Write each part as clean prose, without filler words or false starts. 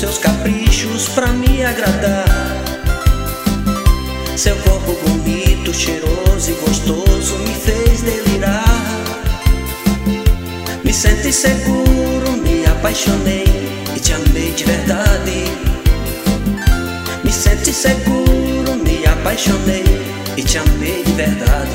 seus caprichos pra me agradar. Seu corpo bonito, cheiroso e gostoso me fez delirar. Me senti seguro, me apaixonei e te amei de verdade. Me senti seguro, me apaixonei e te amei de verdade.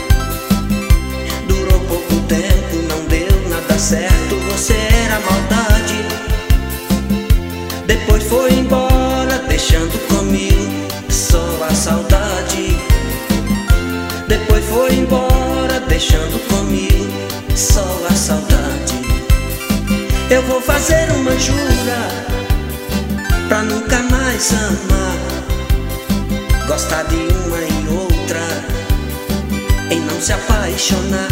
Durou pouco tempo, não deu nada certo, você era maldade. Depois foi embora, deixando comigo só a saudade. Depois foi embora, deixando comigo só a saudade. Eu vou fazer uma jura pra nunca mais amar, gostar de uma e outra e não se apaixonar.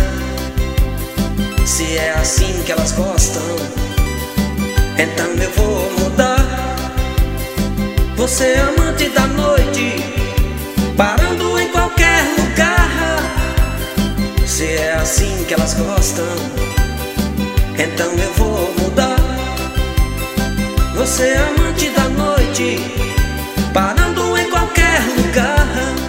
Se é assim que elas gostam, então eu vou mudar. Você é amante da noite, parando em qualquer lugar. Se é assim que elas gostam, então eu vou mudar. Você é amante da noite, parando em qualquer lugar.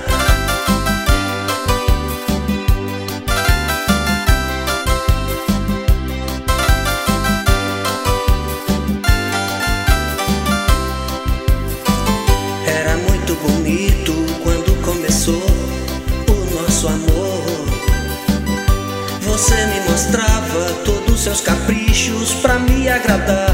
Era muito bonito quando começou o nosso amor. Você me mostrava todos os seus caprichos pra me agradar.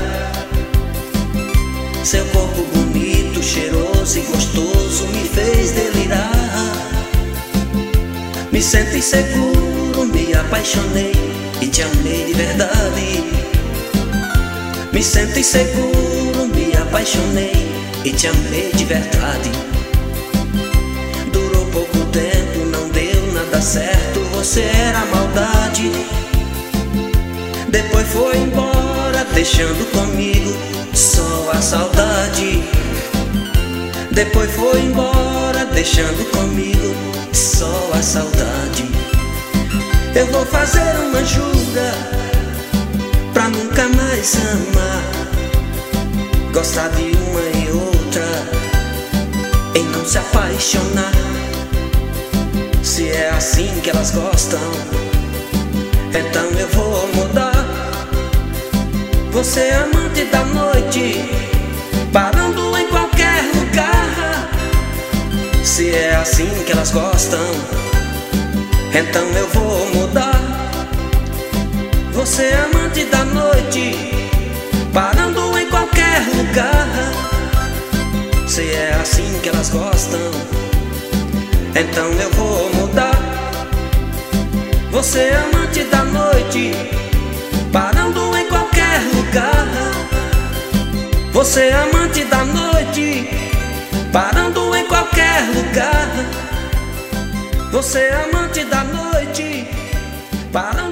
Seu corpo bonito, cheiroso e gostoso me fez delirar. Me senti seguro, me apaixonei e te amei de verdade. Me senti seguro, me apaixonei e te amei de verdade. Durou pouco tempo, não deu nada certo, você era maldade. Depois foi embora, deixando comigo só a saudade. Depois foi embora, deixando comigo só a saudade. Eu vou fazer uma jura pra nunca mais amar, gostar de uma e outra e não se apaixonar. Se é assim que elas gostam, então eu vou mudar. Você é amante da noite, parando em qualquer lugar. Se é assim que elas gostam, então eu vou mudar. Você é amante da noite, parando em qualquer lugar. Se é assim que elas gostam, então eu vou mudar. Você é amante da noite, parando em qualquer lugar. Você é amante da noite, parando em qualquer lugar. Você é amante da noite, parando